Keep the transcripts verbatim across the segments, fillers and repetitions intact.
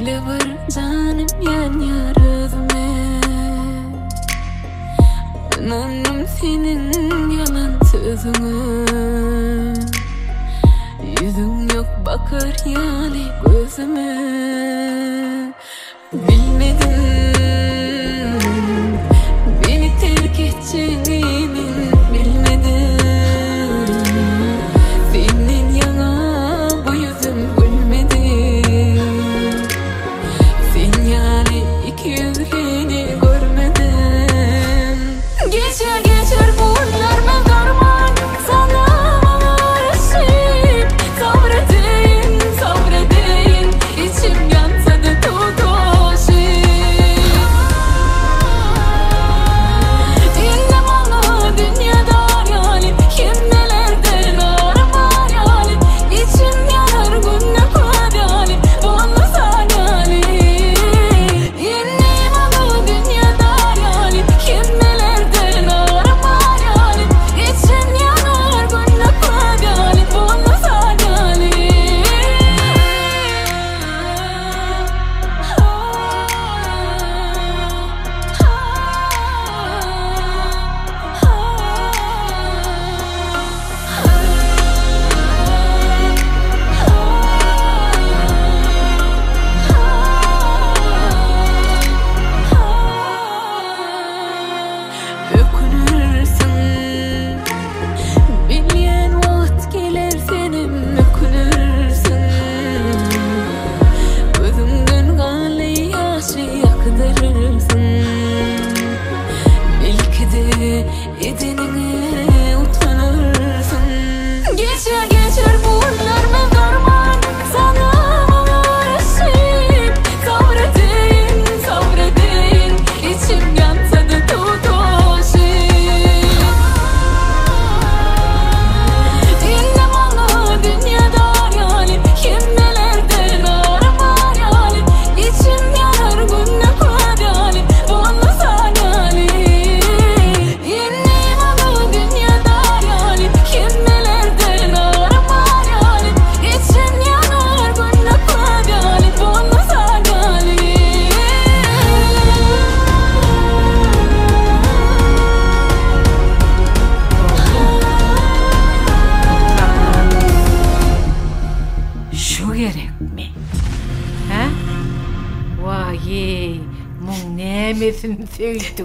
Dili var canım yan yarıdme. Anam senin yalan sözüne. Yüzün yok bakır yani gözüme. Bilmedim beni terk edeceğini, bilmedim senin yana bu yüzüm gülmedi. Sen yani iki yüzlüğünü görmedim. Geçer geçer bunlar ben darman sana bana aşık. Sabredin sabredin içim yansa da tutuşur. Dinle bana dünyada yani kim nelerden aramar yani. İçim yanar günlük var yani bana sana yani. Dinle bana dünyada yani kim nelerden aramar yani. İçim yanar günlük var yani bana sana yani. Ökünürsün bilmeyen vakit gelir senin ökünürsün. Gözümden kanlı yaşı akıtırırsın. Belki de edenine utanırsın. Geçer geçer bunlar ben darman sana bana aşık. Sabredin sabredin içim yansa da tutuşur. Dinle bana dünyada yani kim nelerden aramar yani. İçim yanar günlük var yani bana sana yani. Dinle bana dünyada yani kim nelerden aramar yani. İçim yanar günlük var yani bana sana yani. Şu gerek mi? Ha? Vay, mun nemesin söydün?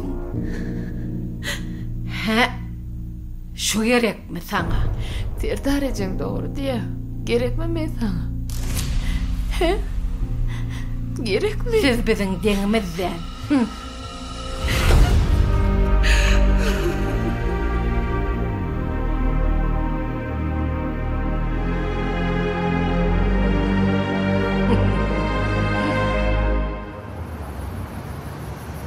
Ha? Şu gerek mi sana? Serdar ecen doğru diye. Gerek mi ben sana? He? Gerek mi? Siz bizim denimizden. Hı.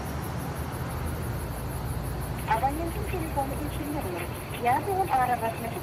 Abonentin telefonu içinde olur. Yazılım aramasını